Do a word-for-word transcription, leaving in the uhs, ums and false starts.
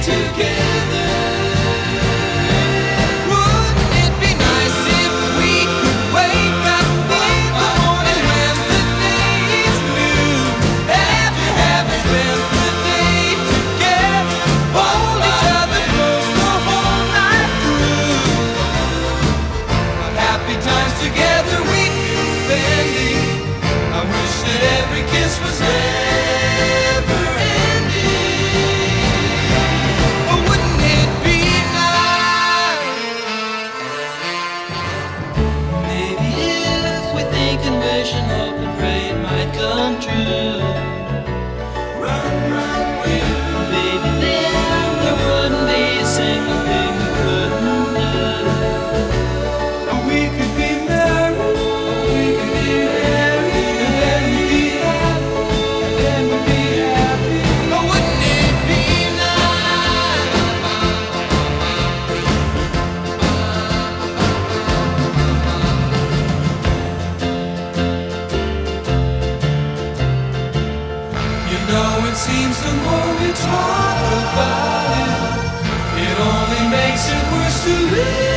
together. Wouldn't it be nice if we could wake up in the morning when the day is new, and after having spent the day together, hold each other close the whole night through? What happy times together we'd be spending. I wish that every kiss was never ending. Oh, wouldn't it be nice? Maybe if we think and wish and hope and pray it might come true. Run, run, will. Maybe then there wouldn't be a single thing we couldn't do. Oh, we could be married. Oh, we could be married. And then we'd be happy. And then we'd be happy. Oh, wouldn't it be nice? You know, it seems the more we talk about it, it only makes it worse to live.